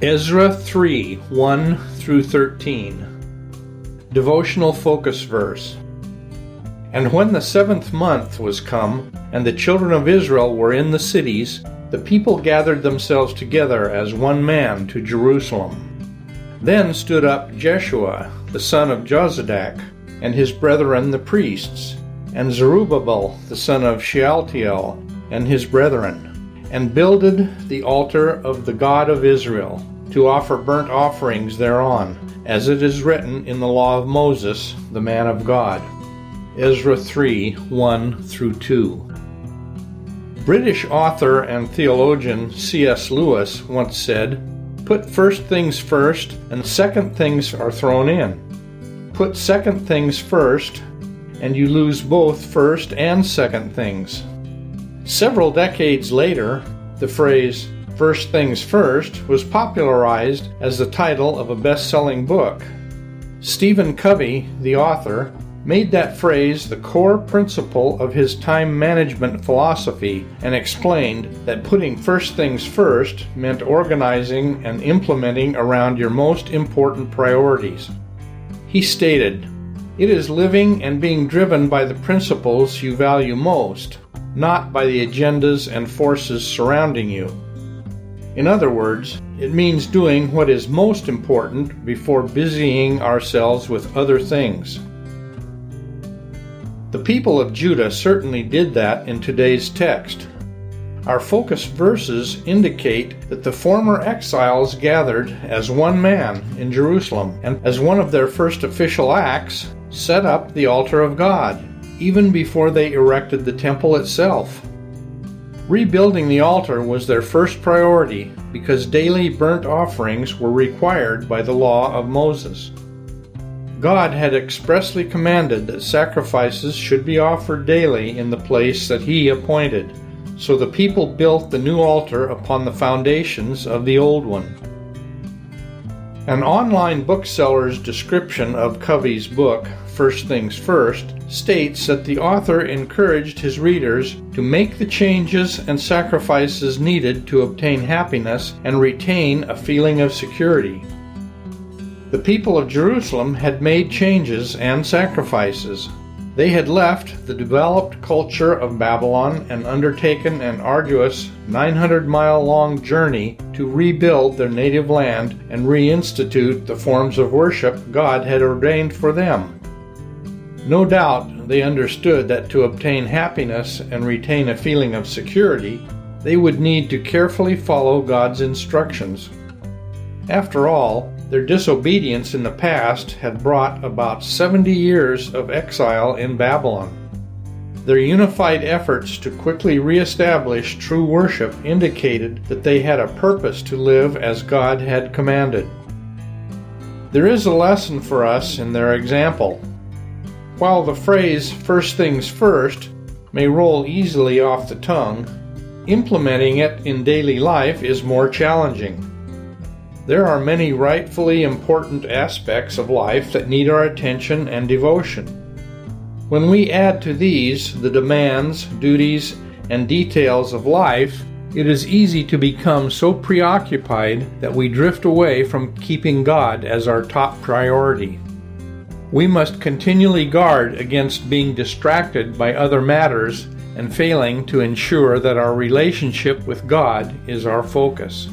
Ezra 3, 1 through 13. Devotional focus verse. And when the 7th month was come, and the children of Israel were in the cities, the people gathered themselves together as one man to Jerusalem. Then stood up Jeshua, the son of Jozadak, and his brethren the priests, and Zerubbabel, the son of Shealtiel, and his brethren, and builded the altar of the God of Israel, to offer burnt offerings thereon, as it is written in the law of Moses, the man of God. Ezra 3, 1 through 2. British author and theologian C.S. Lewis once said, "Put first things first, and second things are thrown in. Put second things first, and you lose both first and second things." Several decades later, the phrase, "First things first," was popularized as the title of a best-selling book. Stephen Covey, the author, made that phrase the core principle of his time management philosophy and explained that putting first things first meant organizing and implementing around your most important priorities. He stated, "It is living and being driven by the principles you value most, not by the agendas and forces surrounding you." In other words, it means doing what is most important before busying ourselves with other things. The people of Judah certainly did that in today's text. Our focus verses indicate that the former exiles gathered as one man in Jerusalem, and as one of their first official acts, set up the altar of God, even before they erected the temple itself. Rebuilding the altar was their first priority because daily burnt offerings were required by the law of Moses. God had expressly commanded that sacrifices should be offered daily in the place that He appointed, so the people built the new altar upon the foundations of the old one. An online bookseller's description of Covey's book, First Things First, states that the author encouraged his readers to make the changes and sacrifices needed to obtain happiness and retain a feeling of security. The people of Jerusalem had made changes and sacrifices. They had left the developed culture of Babylon and undertaken an arduous 900-mile-long journey to rebuild their native land and reinstitute the forms of worship God had ordained for them. No doubt they understood that to obtain happiness and retain a feeling of security, they would need to carefully follow God's instructions. After all, their disobedience in the past had brought about 70 years of exile in Babylon. Their unified efforts to quickly reestablish true worship indicated that they had a purpose to live as God had commanded. There is a lesson for us in their example. While the phrase "first things first" may roll easily off the tongue, implementing it in daily life is more challenging. There are many rightfully important aspects of life that need our attention and devotion. When we add to these the demands, duties, and details of life, it is easy to become so preoccupied that we drift away from keeping God as our top priority. We must continually guard against being distracted by other matters and failing to ensure that our relationship with God is our focus.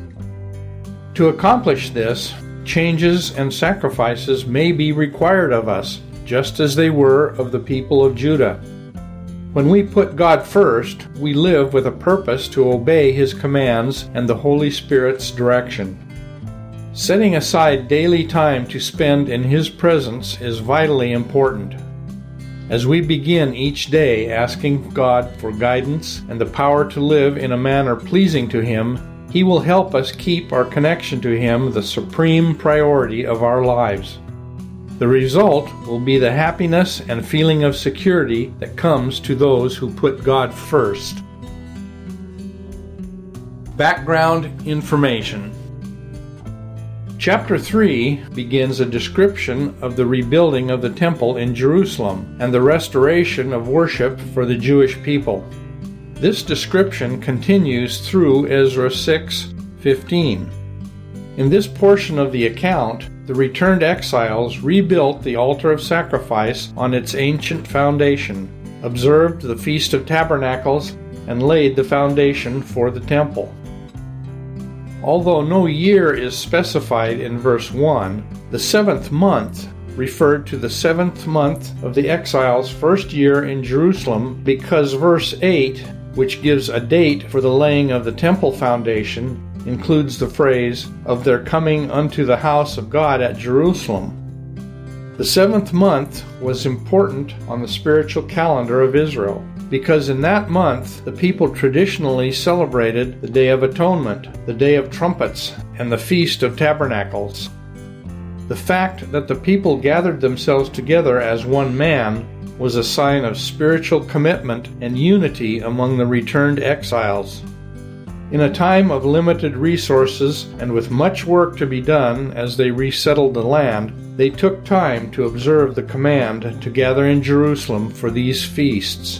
To accomplish this, changes and sacrifices may be required of us, just as they were of the people of Judah. When we put God first, we live with a purpose to obey His commands and the Holy Spirit's direction. Setting aside daily time to spend in His presence is vitally important. As we begin each day asking God for guidance and the power to live in a manner pleasing to Him, He will help us keep our connection to Him the supreme priority of our lives. The result will be the happiness and feeling of security that comes to those who put God first. Background information. Chapter 3 begins a description of the rebuilding of the temple in Jerusalem and the restoration of worship for the Jewish people. This description continues through Ezra 6:15. In this portion of the account, the returned exiles rebuilt the altar of sacrifice on its ancient foundation, observed the Feast of Tabernacles, and laid the foundation for the temple. Although no year is specified in verse 1, the 7th month referred to the 7th month of the exiles' first year in Jerusalem, because verse 8, which gives a date for the laying of the temple foundation, includes the phrase, "of their coming unto the house of God at Jerusalem." The 7th month was important on the spiritual calendar of Israel, because in that month the people traditionally celebrated the Day of Atonement, the Day of Trumpets, and the Feast of Tabernacles. The fact that the people gathered themselves together as one man was a sign of spiritual commitment and unity among the returned exiles. In a time of limited resources and with much work to be done as they resettled the land, they took time to observe the command to gather in Jerusalem for these feasts.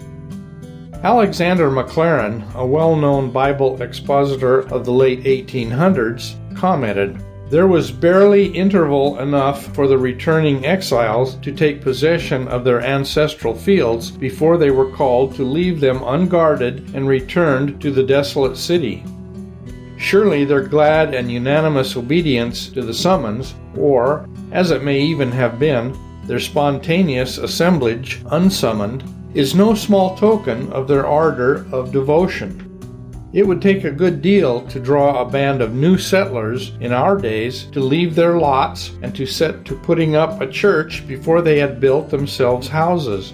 Alexander Maclaren, a well-known Bible expositor of the late 1800s, commented, "There was barely interval enough for the returning exiles to take possession of their ancestral fields before they were called to leave them unguarded and returned to the desolate city. Surely their glad and unanimous obedience to the summons, or, as it may even have been, their spontaneous assemblage unsummoned, is no small token of their ardor of devotion. It would take a good deal to draw a band of new settlers in our days to leave their lots and to set to putting up a church before they had built themselves houses."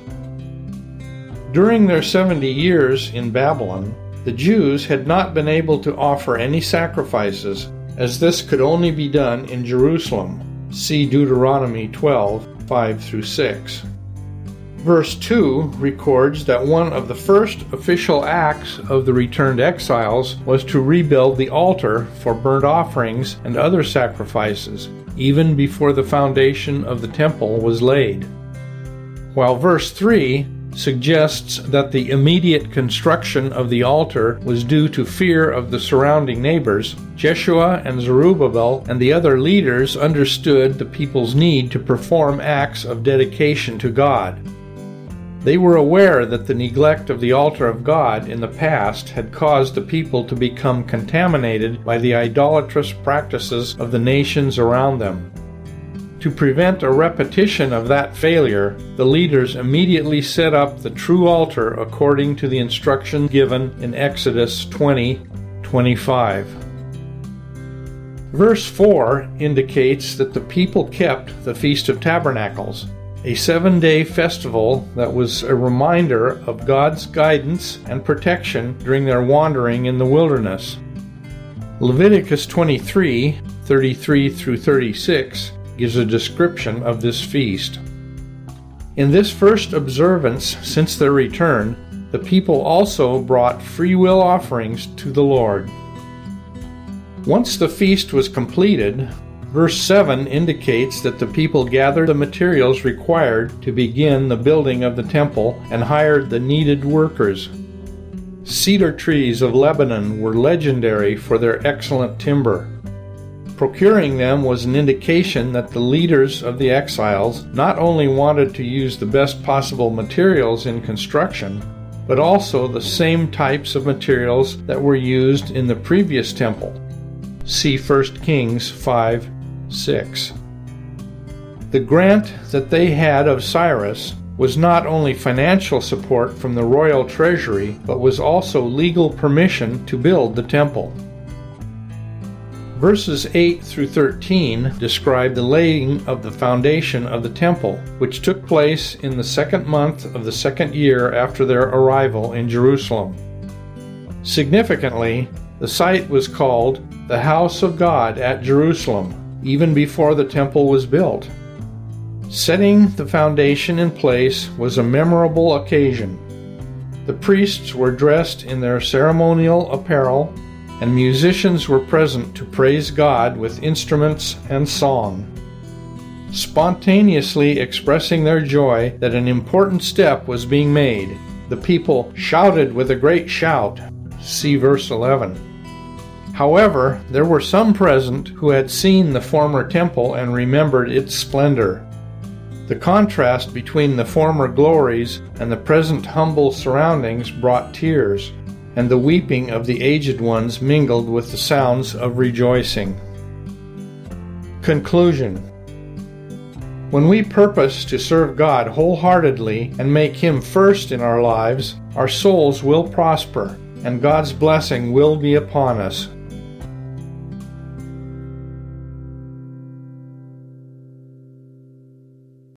During their 70 years in Babylon, the Jews had not been able to offer any sacrifices, as this could only be done in Jerusalem. See Deuteronomy 12:5-6. Verse 2 records that one of the first official acts of the returned exiles was to rebuild the altar for burnt offerings and other sacrifices, even before the foundation of the temple was laid. While verse 3 suggests that the immediate construction of the altar was due to fear of the surrounding neighbors, Jeshua and Zerubbabel and the other leaders understood the people's need to perform acts of dedication to God. They were aware that the neglect of the altar of God in the past had caused the people to become contaminated by the idolatrous practices of the nations around them. To prevent a repetition of that failure, the leaders immediately set up the true altar according to the instruction given in Exodus 20:25. Verse 4 indicates that the people kept the Feast of Tabernacles, a 7-day festival that was a reminder of God's guidance and protection during their wandering in the wilderness. Leviticus 23:33-36 gives a description of this feast. In this first observance since their return, the people also brought free will offerings to the Lord. Once the feast was completed, verse 7 indicates that the people gathered the materials required to begin the building of the temple and hired the needed workers. Cedar trees of Lebanon were legendary for their excellent timber. Procuring them was an indication that the leaders of the exiles not only wanted to use the best possible materials in construction, but also the same types of materials that were used in the previous temple. See 1 Kings 5:6. The grant that they had of Cyrus was not only financial support from the royal treasury, but was also legal permission to build the temple. Verses 8-13 describe the laying of the foundation of the temple, which took place in the 2nd month of the 2nd year after their arrival in Jerusalem. Significantly, the site was called the House of God at Jerusalem, even before the temple was built. Setting the foundation in place was a memorable occasion. The priests were dressed in their ceremonial apparel, and musicians were present to praise God with instruments and song. Spontaneously expressing their joy that an important step was being made, the people shouted with a great shout. See verse 11. However, there were some present who had seen the former temple and remembered its splendor. The contrast between the former glories and the present humble surroundings brought tears, and the weeping of the aged ones mingled with the sounds of rejoicing. Conclusion. When we purpose to serve God wholeheartedly and make Him first in our lives, our souls will prosper, and God's blessing will be upon us.